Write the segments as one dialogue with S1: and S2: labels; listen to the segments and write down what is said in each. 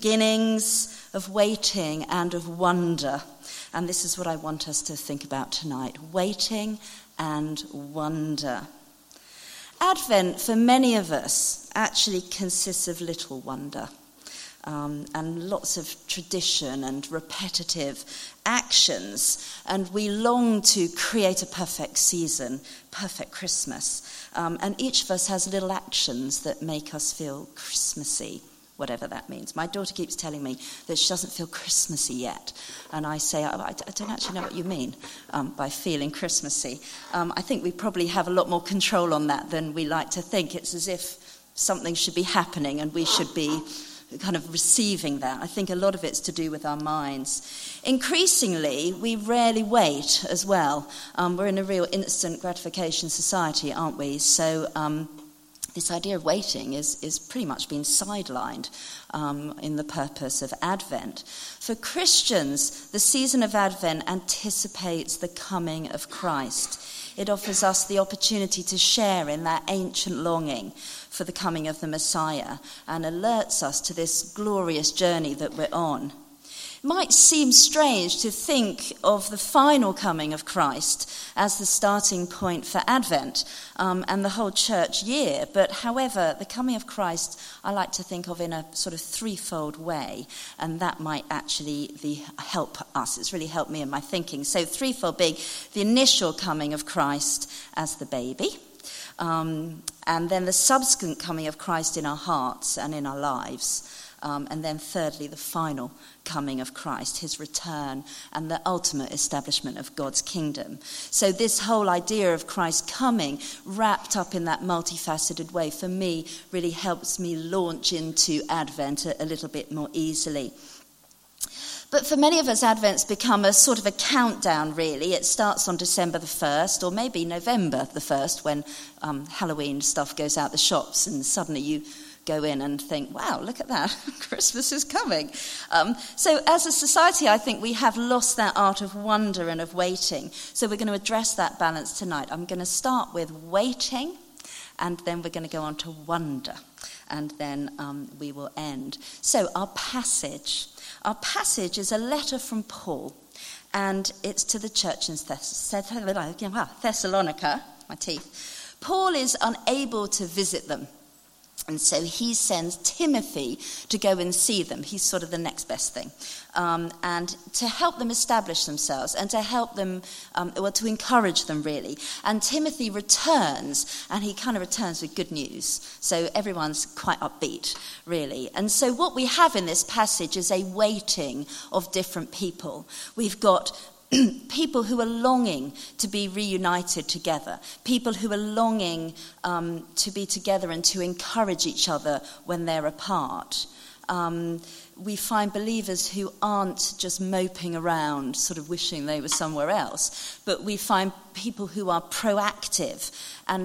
S1: beginnings of waiting and of wonder. And this is what I want us to think about tonight: waiting and wonder. Advent, for many of us, actually consists of little wonder. And lots of tradition and repetitive actions, and we long to create a perfect season, perfect Christmas, and each of us has little actions that make us feel Christmassy, whatever that means. My daughter keeps telling me that she doesn't feel Christmassy yet, and I say, I don't actually know what you mean by feeling Christmassy. I think we probably have a lot more control on that than we like to think. It's as if something should be happening and we should be kind of receiving that. I think a lot of it's to do with our minds. Increasingly, we rarely wait as well. We're in a real instant gratification society, aren't we? So this idea of waiting is pretty much been sidelined in the purpose of Advent. For Christians, the season of Advent anticipates the coming of Christ. It offers us the opportunity to share in that ancient longing for the coming of the Messiah and alerts us to this glorious journey that we're on. It might seem strange to think of the final coming of Christ as the starting point for Advent and the whole church year, but however, the coming of Christ I like to think of in a sort of threefold way, and that might actually help us. It's really helped me in my thinking. So threefold being the initial coming of Christ as the baby, and then the subsequent coming of Christ in our hearts and in our lives, and then thirdly, the final coming of Christ, his return, and the ultimate establishment of God's kingdom. So this whole idea of Christ coming, wrapped up in that multifaceted way, for me, really helps me launch into Advent a little bit more easily. But for many of us, Advent's become a sort of a countdown, really. It starts on December the 1st, or maybe November the 1st, when Halloween stuff goes out the shops, and suddenly you go in and think, wow, look at that, Christmas is coming. So as a society, I think we have lost that art of wonder and of waiting. So we're going to address that balance tonight. I'm going to start with waiting, and then we're going to go on to wonder, and then we will end. So our passage is a letter from Paul, and it's to the church in Thessalonica, my teeth. Paul is unable to visit them. And so he sends Timothy to go and see them. He's sort of the next best thing. And to help them establish themselves and to help them, to encourage them, really. And Timothy returns, and he kind of returns with good news. So everyone's quite upbeat, really. And so what we have in this passage is a waiting of different people. We've got people who are longing to be reunited together, people who are longing to be together and to encourage each other when they're apart. We find believers who aren't just moping around, sort of wishing they were somewhere else, but we find people who are proactive and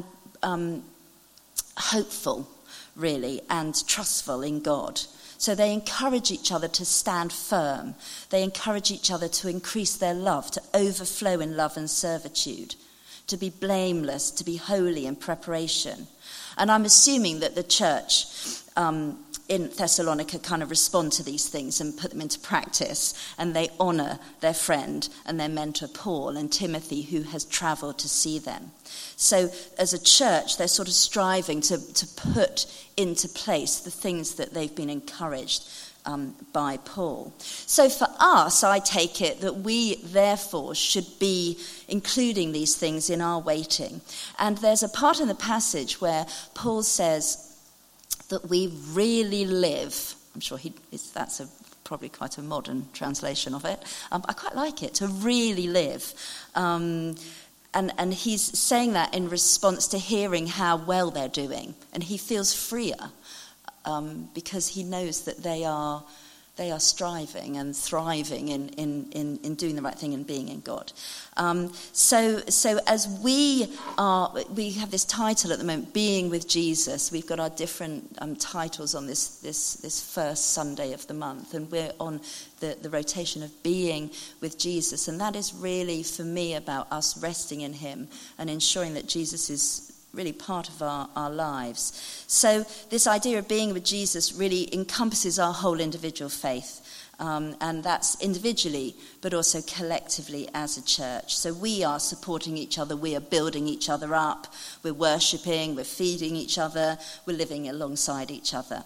S1: hopeful, really, and trustful in God. So they encourage each other to stand firm. They encourage each other to increase their love, to overflow in love and servitude, to be blameless, to be holy in preparation. And I'm assuming that the church in Thessalonica kind of respond to these things and put them into practice, and they honour their friend and their mentor Paul and Timothy, who has travelled to see them. So as a church, they're sort of striving to put into place the things that they've been encouraged by Paul. So for us, I take it that we therefore should be including these things in our waiting. And there's a part in the passage where Paul says that we really live. I'm sure that's probably quite a modern translation of it. I quite like it, to really live. And he's saying that in response to hearing how well they're doing. And he feels freer because he knows that they are striving and thriving in doing the right thing and being in God. So as we have this title at the moment, Being with Jesus. We've got our different titles on this first Sunday of the month, and we're on the rotation of being with Jesus. And that is really, for me, about us resting in him and ensuring that Jesus is really part of our lives. So this idea of being with Jesus really encompasses our whole individual faith. And that's individually, but also collectively as a church. So we are supporting each other, we are building each other up, we're worshipping, we're feeding each other, we're living alongside each other.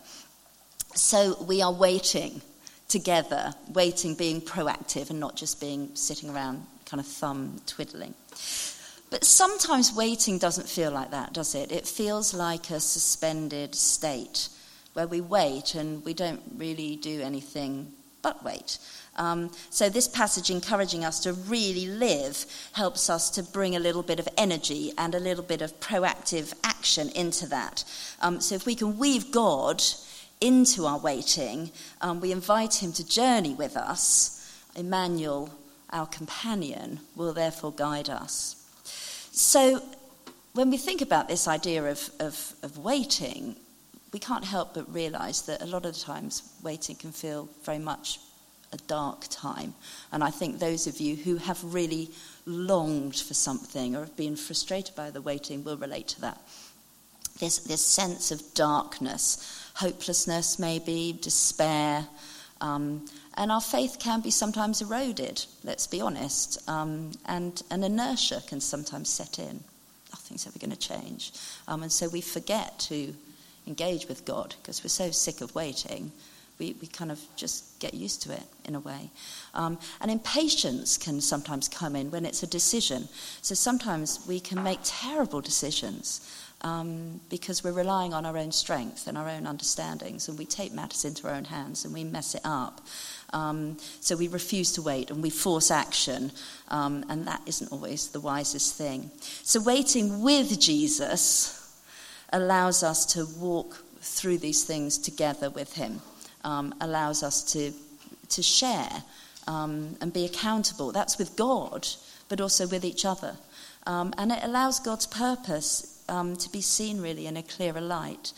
S1: So we are waiting together, waiting, being proactive and not just being sitting around kind of thumb twiddling. But sometimes waiting doesn't feel like that, does it? It feels like a suspended state where we wait and we don't really do anything but wait. So this passage encouraging us to really live helps us to bring a little bit of energy and a little bit of proactive action into that. So if we can weave God into our waiting, we invite him to journey with us. Emmanuel, our companion, will therefore guide us. So when we think about this idea of waiting, we can't help but realise that a lot of the times waiting can feel very much a dark time. And I think those of you who have really longed for something or have been frustrated by the waiting will relate to that. This sense of darkness, hopelessness maybe, despair, and our faith can be sometimes eroded, let's be honest, and an inertia can sometimes set in. Nothing's ever going to change. And so we forget to engage with God because we're so sick of waiting. We kind of just get used to it in a way. And impatience can sometimes come in when it's a decision. So sometimes we can make terrible decisions because we're relying on our own strength and our own understandings, and we take matters into our own hands and we mess it up. So we refuse to wait and we force action, and that isn't always the wisest thing. So waiting with Jesus allows us to walk through these things together with him, allows us to share and be accountable. That's with God, but also with each other. And it allows God's purpose to be seen really in a clearer light.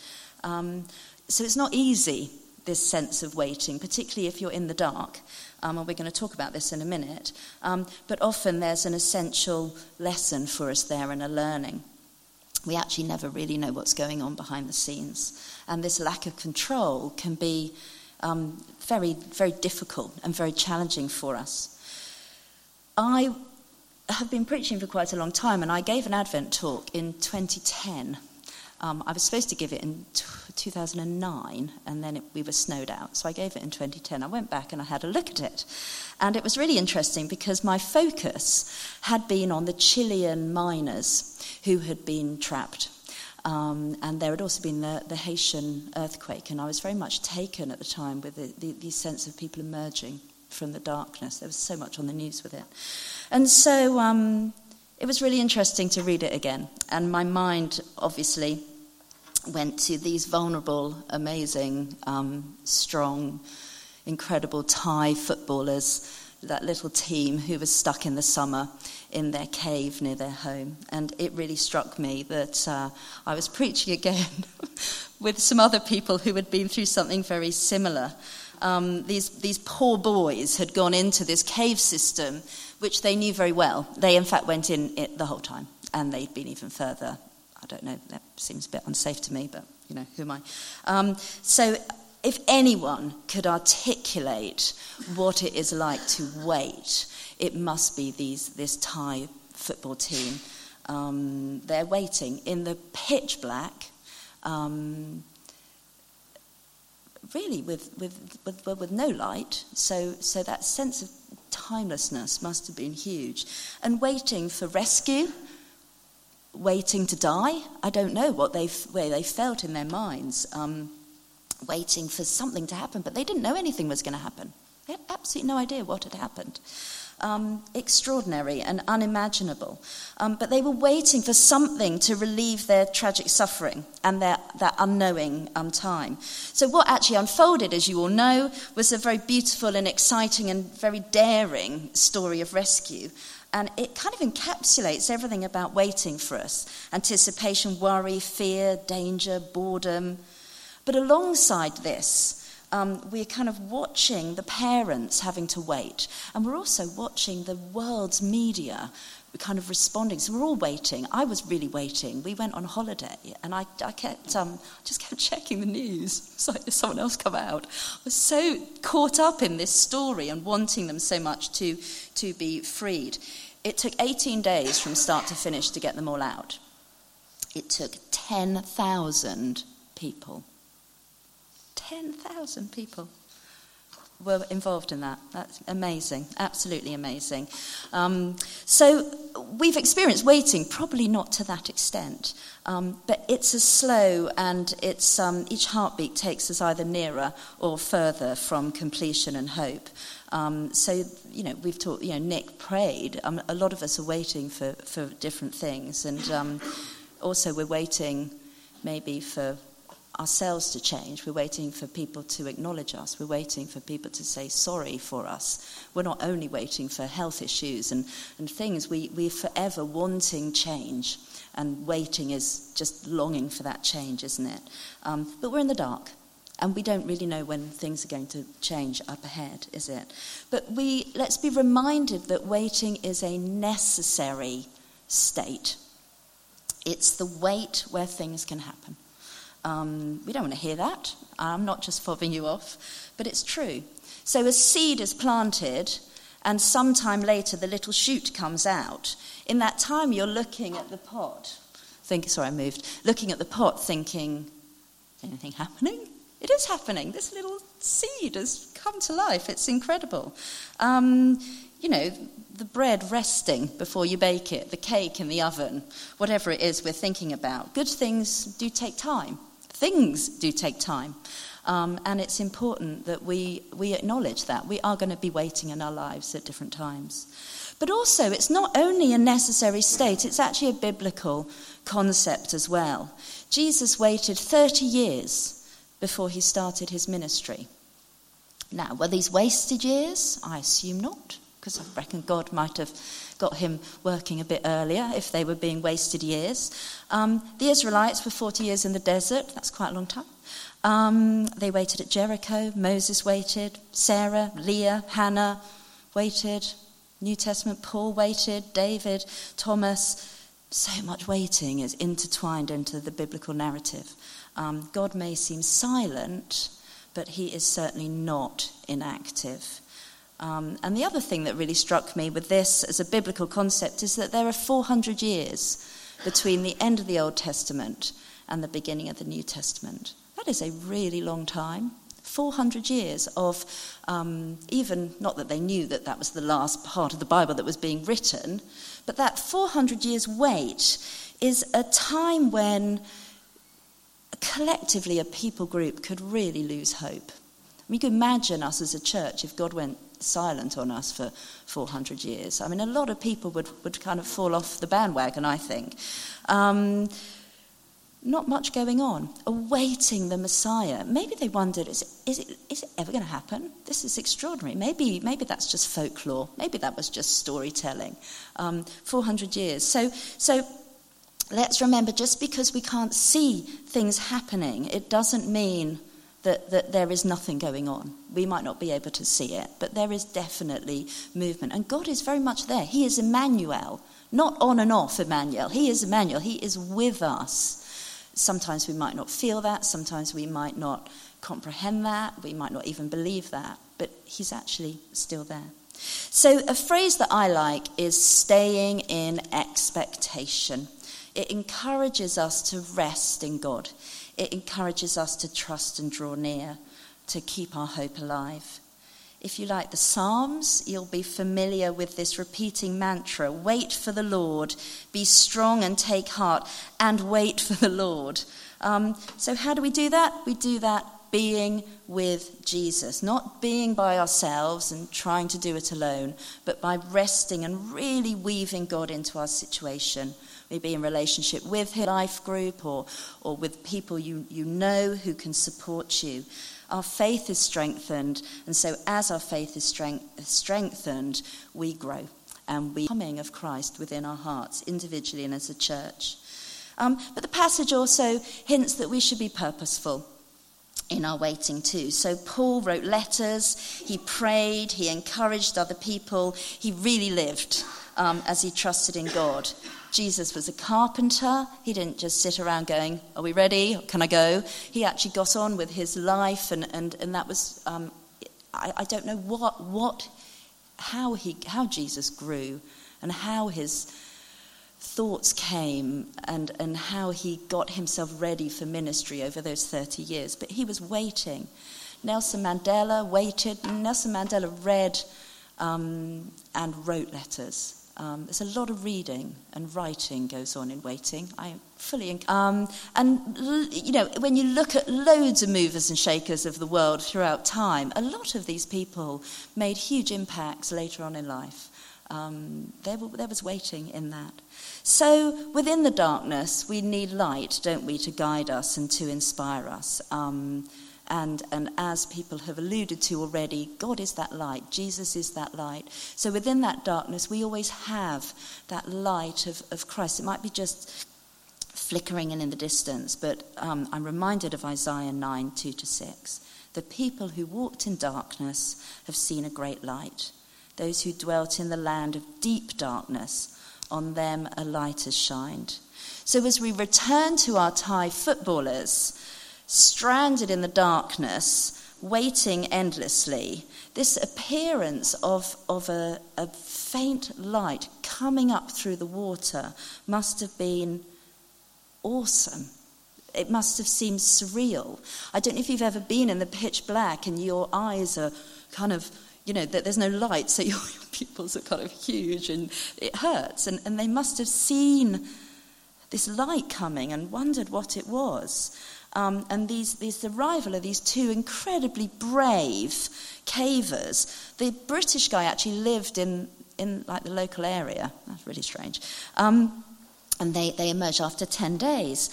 S1: So it's not easy, this sense of waiting, particularly if you're in the dark. And we're going to talk about this in a minute. But often there's an essential lesson for us there and a learning. We actually never really know what's going on behind the scenes. And this lack of control can be very, very difficult and very challenging for us. I have been preaching for quite a long time, and I gave an Advent talk in 2010. I was supposed to give it in 2009, and then we were snowed out. So I gave it in 2010. I went back and I had a look at it. And it was really interesting because my focus had been on the Chilean miners who had been trapped. And there had also been the Haitian earthquake. And I was very much taken at the time with the sense of people emerging from the darkness. There was so much on the news with it. And so it was really interesting to read it again. And my mind, obviously, went to these vulnerable, amazing, strong, incredible Thai footballers, that little team who was stuck in the summer in their cave near their home. And it really struck me that I was preaching again with some other people who had been through something very similar. These poor boys had gone into this cave system, which they knew very well. They, in fact, went in it the whole time, and they'd been even further. I don't know, that seems a bit unsafe to me, but, you know, who am I? So if anyone could articulate what it is like to wait, it must be this Thai football team. They're waiting in the pitch black, really with no light. So that sense of timelessness must have been huge. And waiting for rescue, waiting to die. I don't know where they felt in their minds, waiting for something to happen, but they didn't know anything was going to happen. They had absolutely no idea what had happened. Extraordinary and unimaginable. But they were waiting for something to relieve their tragic suffering and that unknowing time. So what actually unfolded, as you all know, was a very beautiful and exciting and very daring story of rescue. And it kind of encapsulates everything about waiting for us. Anticipation, worry, fear, danger, boredom. But alongside this, we're kind of watching the parents having to wait, and we're also watching the world's media kind of responding. So we're all waiting. I was really waiting. We went on holiday, and I kept just kept checking the news. It's like, did someone else come out? I was so caught up in this story and wanting them so much to be freed. It took 18 days from start to finish to get them all out. It took 10,000 people. 10,000 people were involved in that. That's amazing, absolutely amazing. So we've experienced waiting, probably not to that extent, but it's a slow, and it's each heartbeat takes us either nearer or further from completion and hope. So, we've talked, Nick prayed. A lot of us are waiting for different things, and also we're waiting maybe for ourselves to change. We're waiting for people to acknowledge us. We're waiting for people to say sorry for us. We're not only waiting for health issues and things. We're forever wanting change, and waiting is just longing for that change, isn't it? But we're in the dark, and we don't really know when things are going to change up ahead, is it? But let's be reminded that waiting is a necessary state. It's the wait where things can happen. We don't want to hear that. I'm not just fobbing you off, but it's true. So a seed is planted, and sometime later the little shoot comes out. In that time, you're looking at the pot. Looking at the pot, thinking, anything happening? It is happening. This little seed has come to life. It's incredible. The bread resting before you bake it, the cake in the oven, whatever it is we're thinking about. Good things do take time. Things do take time. And it's important that we acknowledge that. We are going to be waiting in our lives at different times. But also, it's not only a necessary state, it's actually a biblical concept as well. Jesus waited 30 years before he started his ministry. Now, were these wasted years? I assume not, because I reckon God might have got him working a bit earlier if they were being wasted years. The Israelites were 40 years in the desert. That's quite a long time. They waited at Jericho. Moses waited. Sarah, Leah, Hannah waited. New Testament, Paul waited. David, Thomas. So much waiting is intertwined into the biblical narrative. God may seem silent, but he is certainly not inactive. And the other thing that really struck me with this as a biblical concept is that there are 400 years between the end of the Old Testament and the beginning of the New Testament. That is a really long time. 400 years of even, not that they knew that that was the last part of the Bible that was being written, but that 400 years wait is a time when collectively a people group could really lose hope. You could imagine us as a church if God went silent on us for 400 years. I mean, a lot of people would kind of fall off the bandwagon, I think. Not much going on, awaiting the Messiah. Maybe they wondered, is it ever going to happen? This is extraordinary. Maybe that's just folklore. Maybe that was just storytelling. 400 years. So let's remember, just because we can't see things happening, it doesn't mean that there is nothing going on. We might not be able to see it, but there is definitely movement. And God is very much there. He is Emmanuel, not on and off Emmanuel. He is Emmanuel. He is with us. Sometimes we might not feel that. Sometimes we might not comprehend that. We might not even believe that. But he's actually still there. So a phrase that I like is staying in expectation. It encourages us to rest in God. It encourages us to trust and draw near, to keep our hope alive. If you like the Psalms, you'll be familiar with this repeating mantra: wait for the Lord, be strong and take heart, and wait for the Lord. So how do we do that? We do that being with Jesus, not being by ourselves and trying to do it alone, but by resting and really weaving God into our situation. Maybe in relationship with his life group or with people you know who can support you. Our faith is strengthened, and so as our faith is strengthened, we grow, and we coming of Christ within our hearts, individually and as a church. But the passage also hints that we should be purposeful. in our waiting too. So Paul wrote letters, he prayed, he encouraged other people, he really lived as he trusted in God. Jesus was a carpenter. He didn't just sit around going, are we ready? Can I go? He actually got on with his life, and that was, I don't know how Jesus grew and how his thoughts came and how he got himself ready for ministry over those 30 years. But he was waiting. Nelson Mandela waited. Nelson Mandela read and wrote letters. There's a lot of reading and writing goes on in waiting. I fully and when you look at loads of movers and shakers of the world throughout time, a lot of these people made huge impacts later on in life. There was waiting in that. So within the darkness, we need light, don't we, to guide us and to inspire us. And as people have alluded to already, God is that light. Jesus is that light. So within that darkness, we always have that light of Christ. It might be just flickering in the distance, but I'm reminded of Isaiah 9, 2-6. The people who walked in darkness have seen a great light. Those who dwelt in the land of deep darkness, on them a light has shined. So as we return to our Thai footballers, stranded in the darkness, waiting endlessly, this appearance of a faint light coming up through the water must have been awesome. It must have seemed surreal. I don't know if you've ever been in the pitch black and your eyes are kind of, there's no light, so your pupils are kind of huge and it hurts. And they must have seen this light coming and wondered what it was. And the arrival of these two incredibly brave cavers. The British guy actually lived in like the local area. That's really strange. And they emerged after 10 days.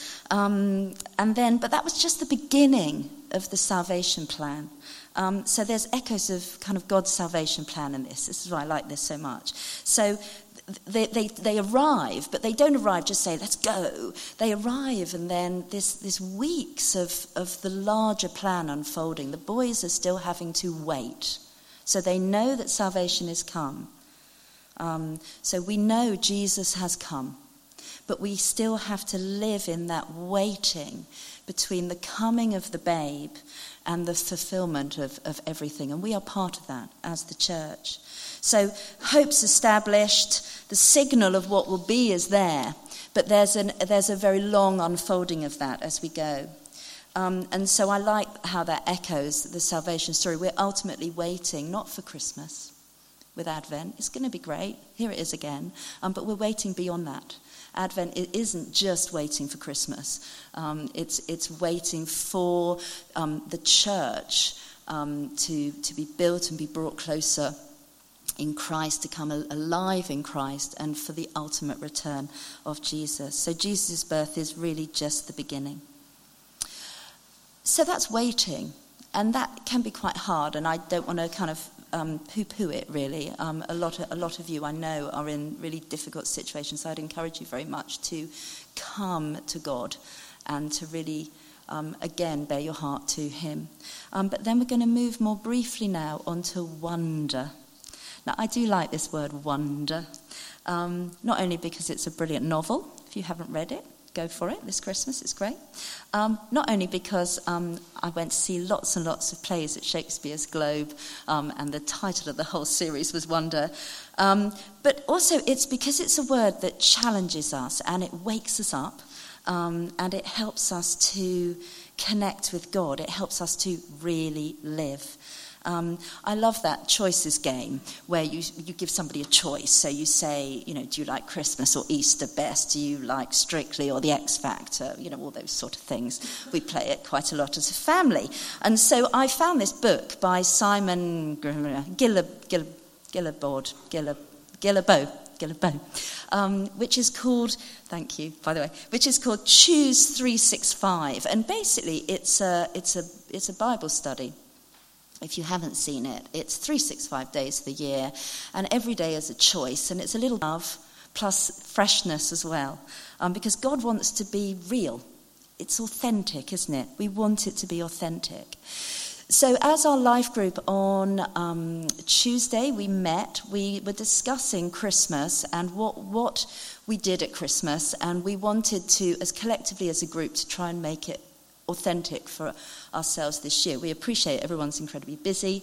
S1: But that was just the beginning of the salvation plan. So there's echoes of kind of God's salvation plan in this. This is why I like this so much. So they arrive, but they don't arrive just say, let's go. They arrive, and then this weeks of the larger plan unfolding. The boys are still having to wait. So they know that salvation is come. So we know Jesus has come. But we still have to live in that waiting between the coming of the babe and the fulfillment of everything. And we are part of that as the church. So hope's established, the signal of what will be is there, but there's a very long unfolding of that as we go. And so I like how that echoes the salvation story. We're ultimately waiting, not for Christmas with Advent. It's going to be great. Here it is again. But we're waiting beyond that. Advent, it isn't just waiting for Christmas. It's waiting for the church to be built and be brought closer in Christ, to come alive in Christ, and for the ultimate return of Jesus. So Jesus' birth is really just the beginning. So that's waiting, and that can be quite hard, and I don't want to kind of poo-poo it really. A lot of you I know are in really difficult situations, so I'd encourage you very much to come to God and to really again bear your heart to him. But then we're going to move more briefly now onto wonder. Now I do like this word wonder, not only because it's a brilliant novel. If you haven't read it, go for it this Christmas, it's great. Not only because I went to see lots and lots of plays at Shakespeare's Globe, and the title of the whole series was Wonder, but also it's because it's a word that challenges us and it wakes us up, and it helps us to connect with God. It helps us to really live. I love that choices game where you give somebody a choice. So you say, do you like Christmas or Easter best? Do you like Strictly or The X Factor? All those sort of things. We play it quite a lot as a family. And so I found this book by Simon Guillebaud, which is called, thank you, by the way, which is called Choose 365. And basically it's a Bible study. If you haven't seen it, it's 365 days of the year, and every day is a choice, and it's a little love plus freshness as well, because God wants to be real it's authentic, isn't it? We want it to be authentic. So as our life group on Tuesday, we met, we were discussing Christmas and what we did at Christmas, and we wanted to, as collectively as a group, to try and make it authentic for ourselves this year. We appreciate everyone's incredibly busy.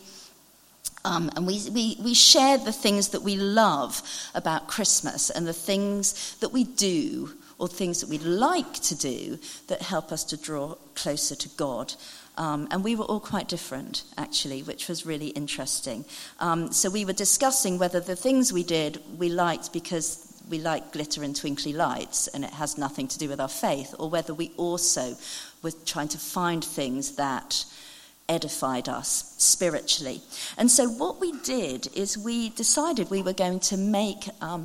S1: And we shared the things that we love about Christmas and the things that we do or things that we'd like to do that help us to draw closer to God. And we were all quite different, actually, which was really interesting. So we were discussing whether the things we did we liked because we like glitter and twinkly lights and it has nothing to do with our faith, or whether we also were trying to find things that edified us spiritually. And so what we did is we decided we were going to make a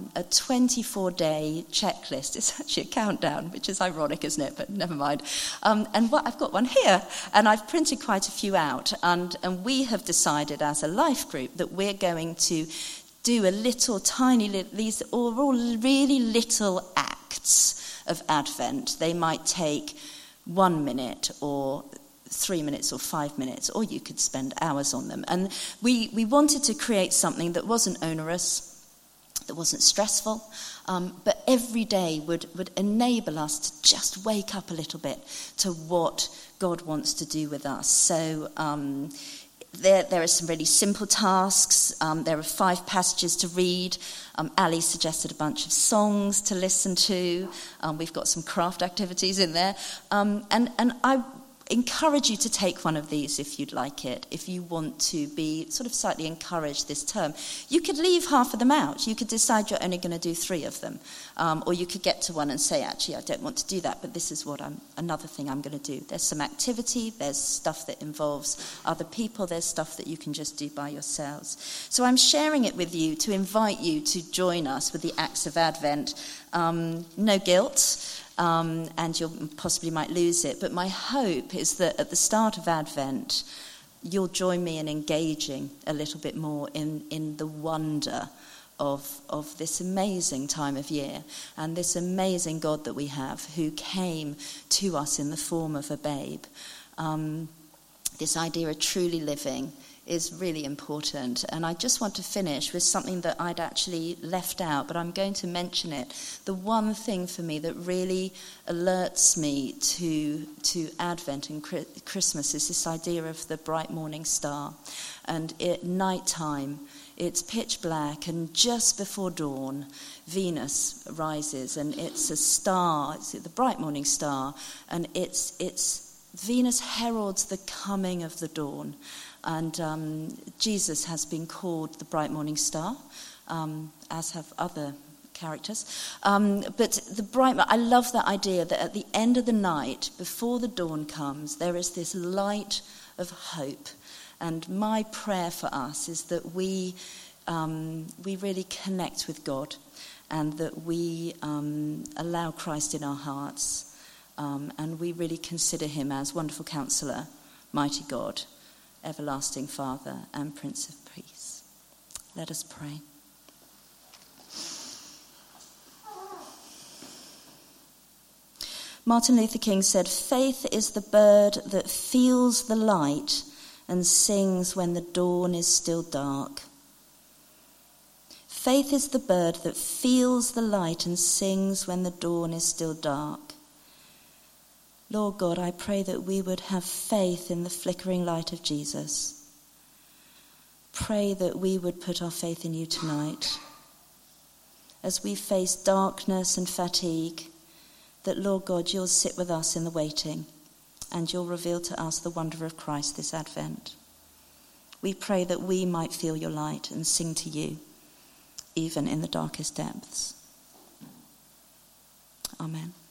S1: 24-day checklist. It's actually a countdown, which is ironic, isn't it? But never mind. And I've got one here, and I've printed quite a few out. And we have decided as a life group that we're going to do a little tiny, these are all really little acts of Advent. They might take 1 minute or 3 minutes or 5 minutes, or you could spend hours on them. And we wanted to create something that wasn't onerous, that wasn't stressful, but every day would enable us to just wake up a little bit to what God wants to do with us. So there are some really simple tasks. There are 5 passages to read. Ali suggested a bunch of songs to listen to. We've got some craft activities in there. And I encourage you to take one of these if you'd like it, if you want to be sort of slightly encouraged this term. You could leave half of them out. You could decide you're only going to do 3 of them. Or you could get to one and say, actually, I don't want to do that, but this is another thing I'm going to do. There's some activity, there's stuff that involves other people, there's stuff that you can just do by yourselves. So I'm sharing it with you to invite you to join us with the Acts of Advent. No guilt. And you possibly might lose it. But my hope is that at the start of Advent, you'll join me in engaging a little bit more in the wonder of this amazing time of year and this amazing God that we have who came to us in the form of a babe. This idea of truly living is really important. And I just want to finish with something that I'd actually left out, but I'm going to mention it. The one thing for me that really alerts me to Advent and Christmas is this idea of the bright morning star. And at night time, it's pitch black, and just before dawn, Venus rises, and it's a star, it's the bright morning star, and it's Venus heralds the coming of the dawn. And Jesus has been called the bright morning star, as have other characters. But I love that idea that at the end of the night, before the dawn comes, there is this light of hope. And my prayer for us is that we really connect with God, and that we allow Christ in our hearts, and we really consider him as Wonderful Counselor, Mighty God, Everlasting Father, and Prince of Peace. Let us pray. Martin Luther King said, "Faith is the bird that feels the light and sings when the dawn is still dark." Faith is the bird that feels the light and sings when the dawn is still dark. Lord God, I pray that we would have faith in the flickering light of Jesus. Pray that we would put our faith in you tonight. As we face darkness and fatigue, that, Lord God, you'll sit with us in the waiting, and you'll reveal to us the wonder of Christ this Advent. We pray that we might feel your light and sing to you, even in the darkest depths. Amen.